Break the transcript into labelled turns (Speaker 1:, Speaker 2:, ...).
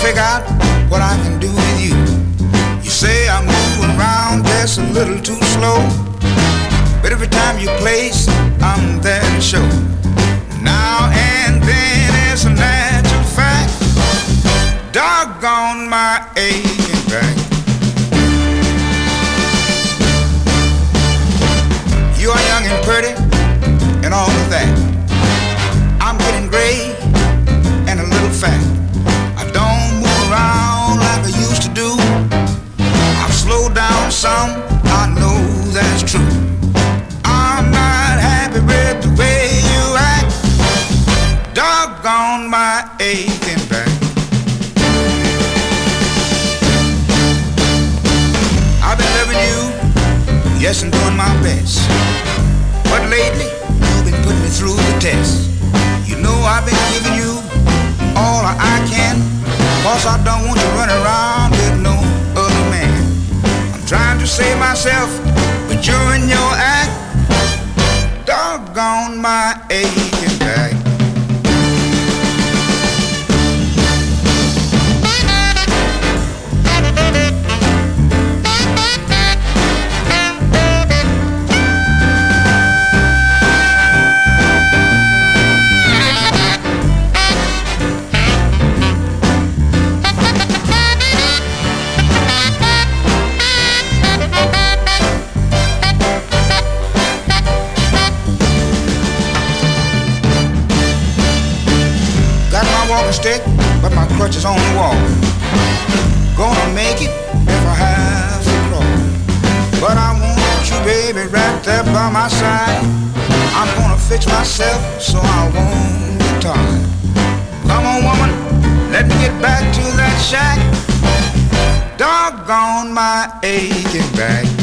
Speaker 1: figure out what I can do with you. You say I'm moving around just a little too slow, but every time you place, I'm there to show. Now and then it's a natural fact, doggone my aching back. You are young and pretty and all of that. I'm getting gray and a little fat. I don't move around like I used to do. I've slowed down some, I know that's true. I'm not happy with the way you act, doggone my aching back. I've been loving you, yes, and doing my best, but lately you've been putting me through the test. You know I've been giving you all I can, cause I don't want you running around with no other man. I'm trying to save myself, but you're in your act, doggone my aching back. Stick, but my crutch is on the wall. Gonna make it if I have to crawl. But I want you, baby, right there by my side. I'm gonna fix myself so I won't be tired. Come on, woman, let me get back to that shack, doggone my aching back.